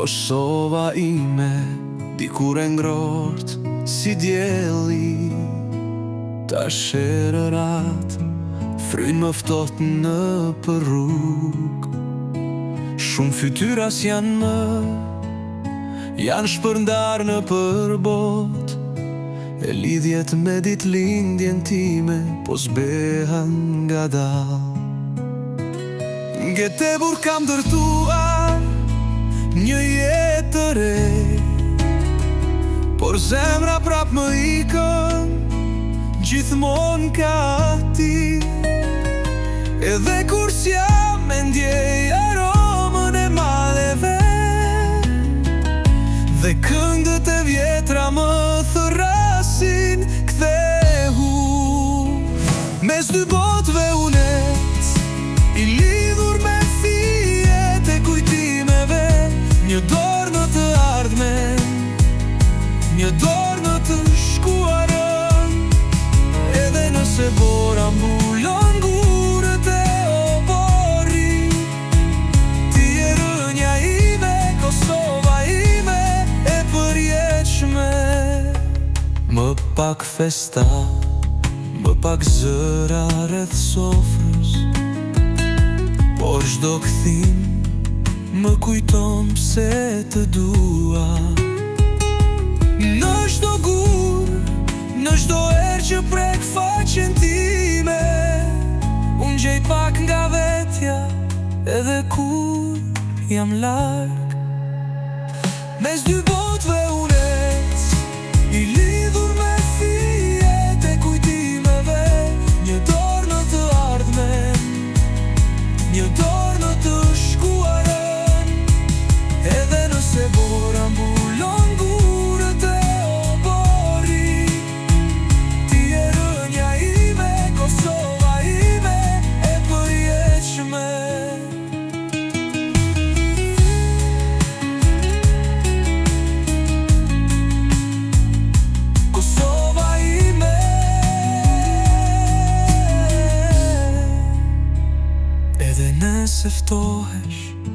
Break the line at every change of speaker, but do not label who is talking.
Kosova ime dikur e ngroht si dielli. Ta sherërat fryn më ftoht në për rrug. Shumë fytyras janë shpërndar në për bot. E lidhjet me ditlindjen time po zbehan nga dal. Ngëtebur kam dërtuar një jetë të re, por zemra prap më ikën gjithmon ka ti. Edhe kur s'jam me ndjej aromën e maleve, dhe këngët e vjetra më thërasin kthehu. Mes dy botëve unet, i lidhur me fijet e kujtimeve, një dorë në të ardhmen, një dorë në të shkuarën. Edhe nëse bora mbulon gurët e obori, ti je rënja ime, Kosova ime e përjetshme. Më pak festa, më pak zëra rreth sofrës, por çdo kthim më kujton pse të dua. Në çdo gur, në çdo herë që prek faqen time, unë gjej pak nga vetja, edhe kur jam larg. Mes dy botëve unet, i lidhur me fijet e kujtimeve, një dorë në të ardhmen, një dorë në të shkuarën. Edhe nëse bora mbulon gurët e obori, ti je rënja ime, Kosova ime e përjetshme. Kosova ime, edhe nëse ftohesh